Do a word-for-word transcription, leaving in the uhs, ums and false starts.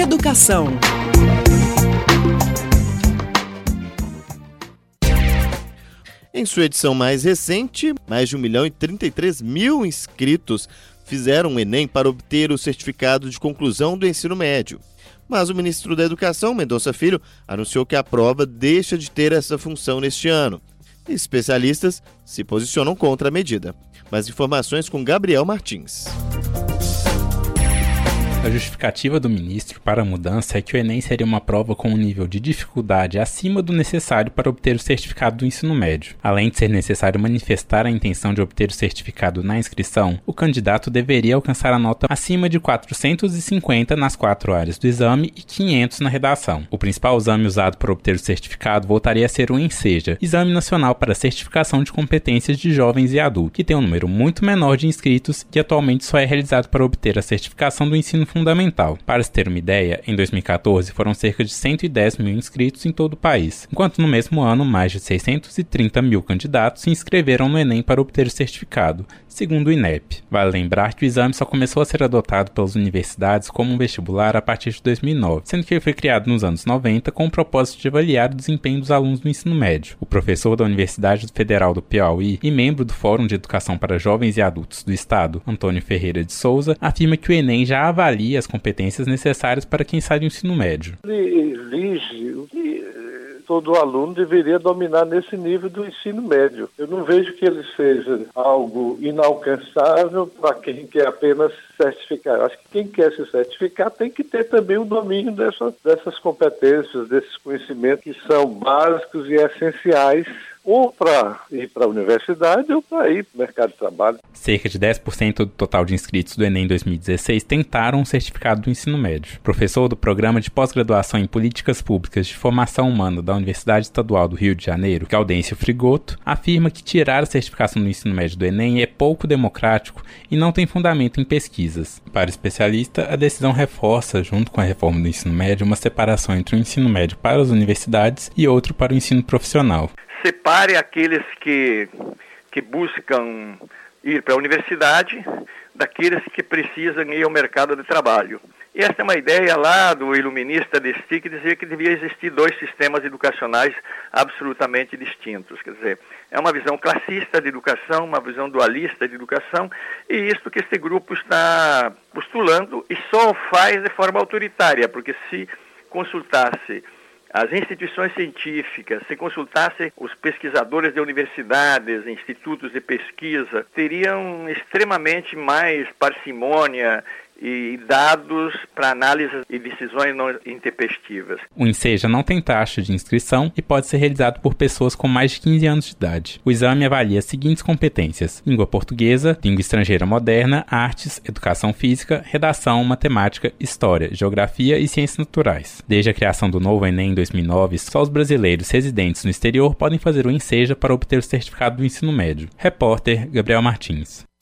Educação. Em sua edição mais recente, mais de um milhão e trinta e três mil inscritos fizeram o Enem para obter o certificado de conclusão do ensino médio. Mas o ministro da Educação, Mendonça Filho, anunciou que a prova deixa de ter essa função neste ano. Especialistas se posicionam contra a medida. Mais informações com Gabriel Martins. A justificativa do ministro para a mudança é que o Enem seria uma prova com um nível de dificuldade acima do necessário para obter o certificado do ensino médio. Além de ser necessário manifestar a intenção de obter o certificado na inscrição, o candidato deveria alcançar a nota acima de quatrocentos e cinquenta nas quatro áreas do exame e quinhentos na redação. O principal exame usado para obter o certificado voltaria a ser o ENSEJA, Exame Nacional para a Certificação de Competências de Jovens e Adultos, que tem um número muito menor de inscritos e atualmente só é realizado para obter a certificação do ensino fundamental. Para se ter uma ideia, em dois mil e catorze foram cerca de cento e dez mil inscritos em todo o país, enquanto no mesmo ano mais de seiscentos e trinta mil candidatos se inscreveram no Enem para obter o certificado, segundo o INEP. Vale lembrar que o exame só começou a ser adotado pelas universidades como um vestibular a partir de dois mil e nove, sendo que ele foi criado nos anos noventa com o propósito de avaliar o desempenho dos alunos do ensino médio. O professor da Universidade Federal do Piauí e membro do Fórum de Educação para Jovens e Adultos do Estado, Antônio Ferreira de Souza, afirma que o Enem já avalia as competências necessárias para quem sai do ensino médio. Ele exige que todo aluno deveria dominar nesse nível do ensino médio. Eu não vejo que ele seja algo inalcançável para quem quer apenas certificar. Eu acho que quem quer se certificar tem que ter também o domínio dessa, dessas competências, desses conhecimentos que são básicos e essenciais, ou para ir para a universidade ou para ir para o mercado de trabalho. Cerca de dez por cento do total de inscritos do Enem dois mil e dezesseis tentaram um certificado do ensino médio. Professor do Programa de Pós-Graduação em Políticas Públicas de Formação Humana da Universidade Estadual do Rio de Janeiro, Gaudêncio Frigoto, afirma que tirar a certificação do ensino médio do Enem é pouco democrático e não tem fundamento em pesquisas. Para o especialista, a decisão reforça, junto com a reforma do ensino médio, uma separação entre o ensino médio para as universidades e outro para o ensino profissional. Separe aqueles que, que buscam ir para a universidade daqueles que precisam ir ao mercado de trabalho. E essa é uma ideia lá do iluminista Desti, que dizia que devia existir dois sistemas educacionais absolutamente distintos. Quer dizer, é uma visão classista de educação, uma visão dualista de educação, e isso que esse grupo está postulando, e só o faz de forma autoritária, porque se consultasse as instituições científicas, se consultassem os pesquisadores de universidades, institutos de pesquisa, teriam extremamente mais parcimônia e dados para análise e decisões não intempestivas. O ENSEJA não tem taxa de inscrição e pode ser realizado por pessoas com mais de quinze anos de idade. O exame avalia as seguintes competências: língua portuguesa, língua estrangeira moderna, artes, educação física, redação, matemática, história, geografia e ciências naturais. Desde a criação do novo Enem em dois mil e nove, só os brasileiros residentes no exterior podem fazer o ENSEJA para obter o certificado do ensino médio. Repórter Gabriel Martins.